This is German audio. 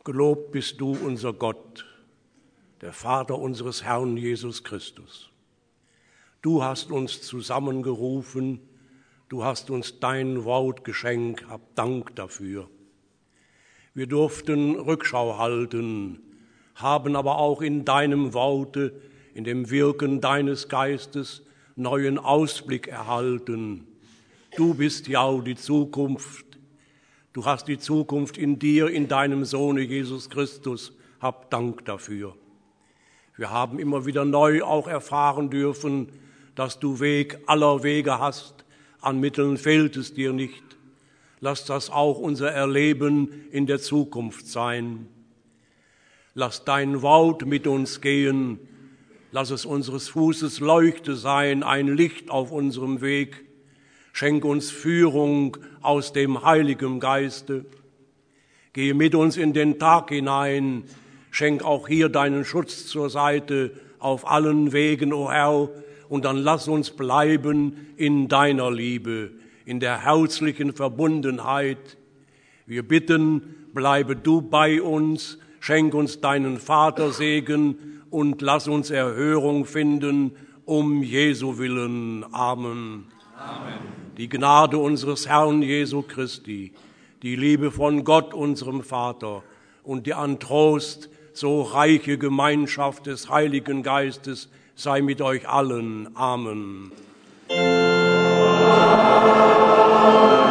Gelobt bist du, unser Gott, der Vater unseres Herrn Jesus Christus. Du hast uns zusammengerufen, du hast uns dein Wort geschenkt, hab Dank dafür. Wir durften Rückschau halten, haben aber auch in deinem Worte, in dem Wirken deines Geistes neuen Ausblick erhalten. Du bist ja die Zukunft. Du hast die Zukunft in dir, in deinem Sohne Jesus Christus. Hab Dank dafür. Wir haben immer wieder neu auch erfahren dürfen, dass du Weg aller Wege hast. An Mitteln fehlt es dir nicht. Lass das auch unser Erleben in der Zukunft sein. Lass dein Wort mit uns gehen. Lass es unseres Fußes Leuchte sein, ein Licht auf unserem Weg. Schenk uns Führung aus dem Heiligen Geiste. Gehe mit uns in den Tag hinein. Schenk auch hier deinen Schutz zur Seite auf allen Wegen, o Herr, und dann lass uns bleiben in deiner Liebe, in der herzlichen Verbundenheit. Wir bitten, bleibe du bei uns, schenk uns deinen Vatersegen und lass uns Erhörung finden, um Jesu willen. Amen. Amen. Die Gnade unseres Herrn Jesu Christi, die Liebe von Gott, unserem Vater, und die an Trost so reiche Gemeinschaft des Heiligen Geistes sei mit euch allen. Amen.